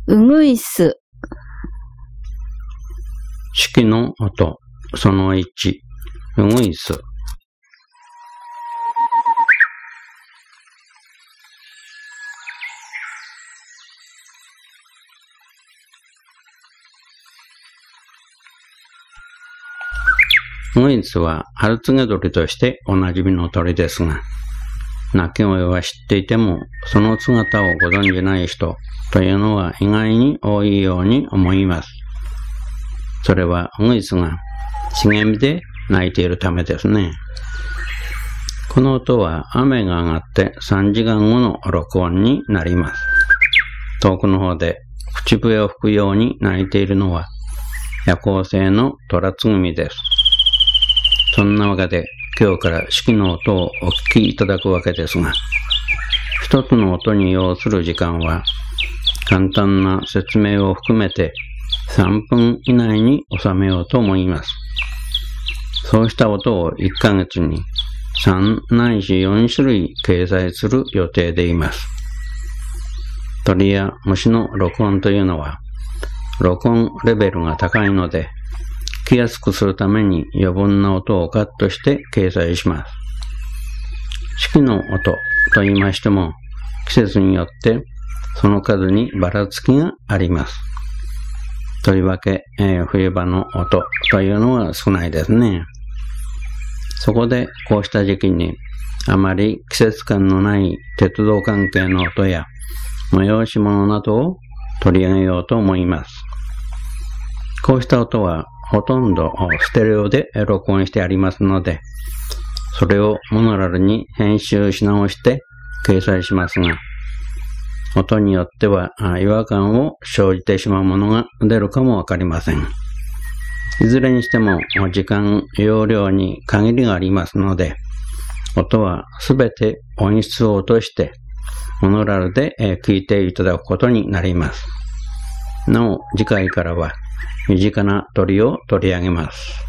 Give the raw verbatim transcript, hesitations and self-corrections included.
うぐいす。 式の音、そのいち、うぐいす。うぐいすは春告げ鳥としておなじみの鳥ですが、鳴き声は知っていても、その姿をご存じない人というのは意外に多いように思います。それはうぐいすが茂みで鳴いているためですね。この音は雨が上がってさんじかんごの録音になります。遠くの方で口笛を吹くように鳴いているのは夜行性のトラツグミです。そんなわけで今日から式の音をお聞きいただくわけですが、一つの音に要する時間は簡単な説明を含めてさんぷん以内に収めようと思います。そうした音をいっかげつにさんないしよんしゅるい掲載する予定でいます。鳥や虫の録音というのは録音レベルが高いので、聞きやすくするために余分な音をカットして掲載します。式の音と言いましても、季節によってその数にばらつきがあります。とりわけ、えー、冬場の音というのは少ないですね。そこでこうした時期にあまり季節感のない鉄道関係の音や催し物などを取り上げようと思います。こうした音はほとんどステレオで録音してありますので、それをモノラルに編集し直して掲載しますが、音によっては違和感を生じてしまうものが出るかもわかりません。いずれにしても時間、容量に限りがありますので、音はすべて音質を落としてモノラルで聞いていただくことになります。なお、次回からは身近な鳥を取り上げます。